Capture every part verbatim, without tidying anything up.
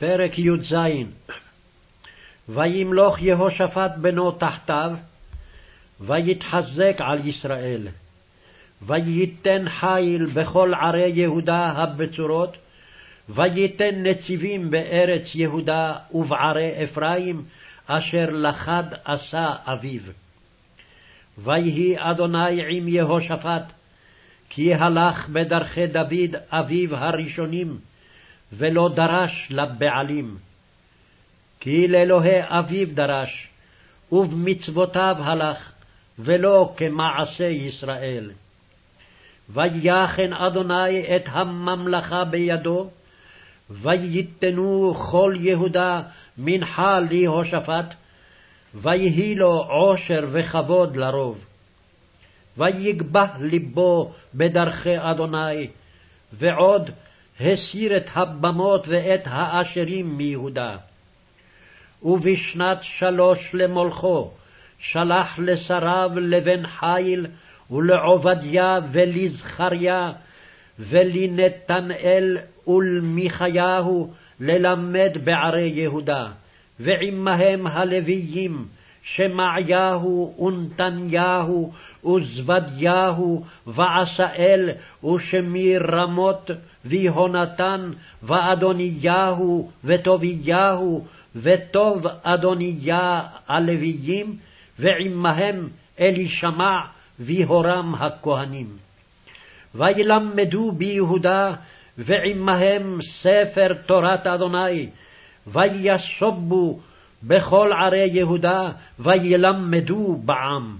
פרק י"ז. וימלוך יהושפט בנו תחתיו, ויתחזק על ישראל. וייתן חיל בכל ערי יהודה הבצורות, וייתן נציבים בארץ יהודה ובערי אפרים, אשר לחד עשה אביו. ויהי אדוני עם יהושפט, כי הלך בדרכי דוד אביו הראשונים, ולא דרש לבעלים. כי לאלוהי אביו דרש, ובמצוותיו הלך, ולא כמעשה ישראל. ויחן אדוני את הממלכה בידו, וייתנו כל יהודה מנחה ליהושפט, ויהי לו עושר וכבוד לרוב. ויגבה ליבו בדרכי אדוני, ועוד הסיר את הבמות ואת האשרים מיהודה. ובשנת שלוש למולכו שלח לשריו לבן חיל ולעובדיה ולזכריה ולנתנאל ולמיכיהו ללמד בערי יהודה, ועמהם הלוויים שמעיהו ונתניהו וזבדיהו ועשאל ושמיר רמות ויהונתן ואדוניהו וטוביהו וטוב אדוניה הלוויים, ועמהם אלישמע ויהורם הכהנים. וילמדו ביהודה ועמהם ספר תורת אדוני, ויסובו בכל ערי יהודה וילמדו בעם.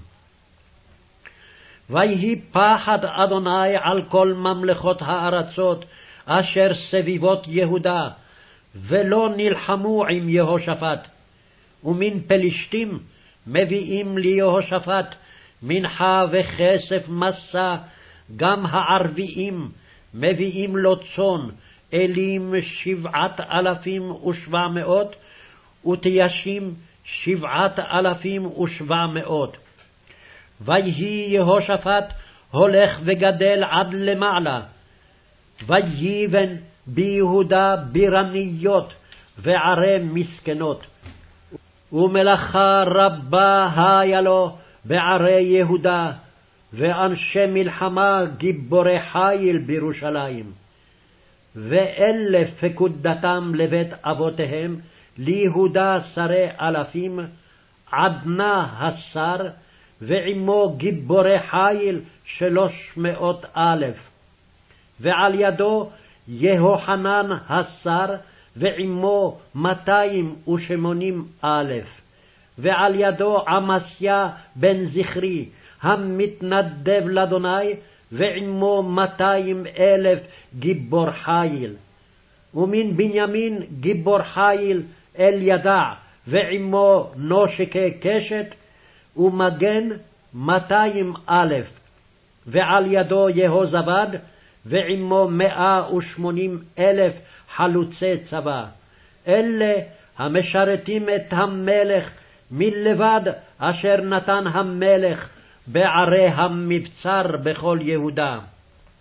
ויהי פחד אדוני על כל ממלכות הארצות אשר סביבות יהודה, ולא נלחמו עם יהושפט. ומן פלישתים מביאים ליהושפט מנחה וכסף מסע, גם הערביים מביאים לו צאן, אלים שבעת אלפים ושבע מאות, ותיישים שבעת אלפים ושבע מאות. ויהי יהושפט הולך וגדל עד למעלה, ויבן ביהודה בירניות וערי מסכנות, ומלאכה רבה היה לו בערי יהודה, ואנשי מלחמה גיבורי חיל בירושלים. ואלה פקודתם לבית אבותיהם, ליהודה שרי אלפים, עדנה השר, ועמו גיבורי חיל שלוש מאות אלף. ועל ידו יהוחנן השר, ועמו מאתיים ושמונים אלף. ועל ידו עמסיה בן זכרי, המתנדב לאדוני, ועמו מאתיים אלף גיבור חיל. ומן בנימין גיבור חיל אל ידע, ועמו נושקי קשת, ומגן מאתיים אלף. ועל ידו יהוזבד, ועמו מאה ושמונים אלף חלוצי צבא. אלה המשרתים את המלך מלבד אשר נתן המלך בערי המבצר בכל יהודה.